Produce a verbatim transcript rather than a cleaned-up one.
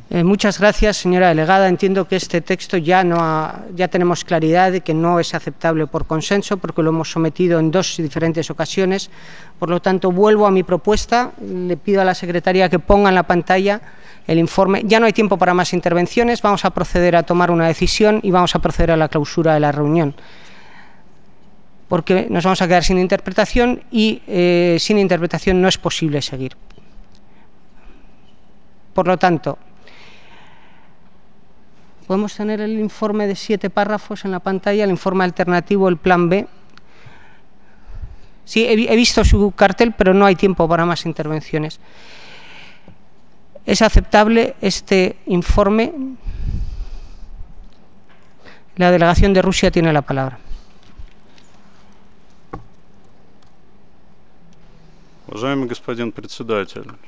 Eh, muchas gracias, señora delegada. Entiendo que este texto ya, no ha, ya tenemos claridad de que no es aceptable por consenso, porque lo hemos sometido en dos diferentes ocasiones. Por lo tanto, vuelvo a mi propuesta. Le pido a la secretaria que ponga en la pantalla el informe. Ya no hay tiempo para más intervenciones. Vamos a proceder a tomar una decisión y vamos a proceder a la clausura de la reunión, porque nos vamos a quedar sin interpretación y eh, sin interpretación no es posible seguir. Por lo tanto, podemos tener el informe de siete párrafos en la pantalla, el informe alternativo, el plan B. Sí, he, he visto su cartel, pero no hay tiempo para más intervenciones. ¿Es aceptable este informe? La delegación de Rusia tiene la palabra. Уважаемый господин председатель,